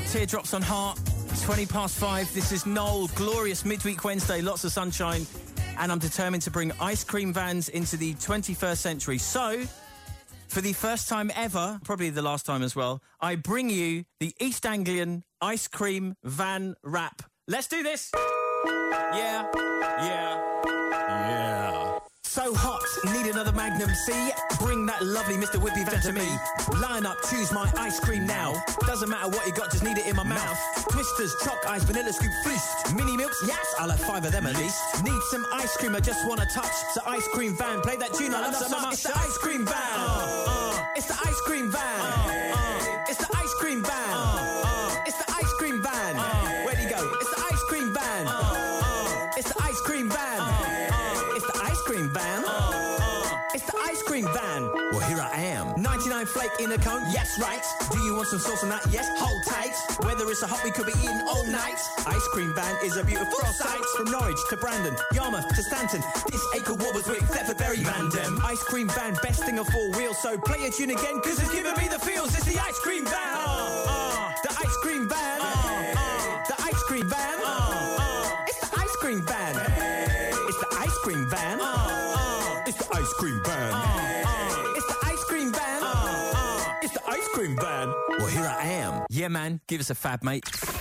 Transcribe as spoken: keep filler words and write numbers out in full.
Teardrops on Heart, twenty past five. This is Noel. Glorious midweek Wednesday, lots of sunshine, and I'm determined to bring ice cream vans into the twenty-first century. So, for the first time ever, probably the last time as well, I bring you the East Anglian ice cream van rap. Let's do this! Yeah, yeah, yeah. So hot, need another Magnum C. Bring that lovely Mister Whippy van to me. Line up, choose my ice cream now. Doesn't matter what you got, just need it in my mouth. Twisters, choc ice, vanilla scoop, feast. Mini milks, yes, I'll have five of them at least. Need some ice cream, I just wanna touch. So ice cream van, play that tune I love so much. It's the ice cream van. Uh, uh, it's the ice cream van. Uh, uh, it's the ice cream van. Uh, uh, it's the ice cream van. Uh, Where'd he go? It's the ice cream van. Uh, uh, it's the ice cream van. Uh, uh, it's the ice cream van. Uh, uh, it's the ice cream van. Well, here I am. ninety-nine flake in a cone, yes, right. Do you want some sauce on that? Yes, hold tight. Whether it's a hot, we could be eating all night. Ice cream van is a beautiful sight. From Norwich to Brandon, Yarmouth to Stanton, this acre Warburgs with Cleverberry Random. Ice cream van, best thing of four wheels. So play a tune again, cause it's giving me the feels. It's the ice cream van. Uh, uh, the ice cream van. Uh, uh, the ice cream van. Uh, uh, it's the ice cream van. Hey. It's the ice cream van. Uh, uh, it's the ice cream van. Uh, uh, it's the ice cream van. Uh, uh, it's the ice cream van. Well, here I am. Yeah, man. Give us a fab, mate.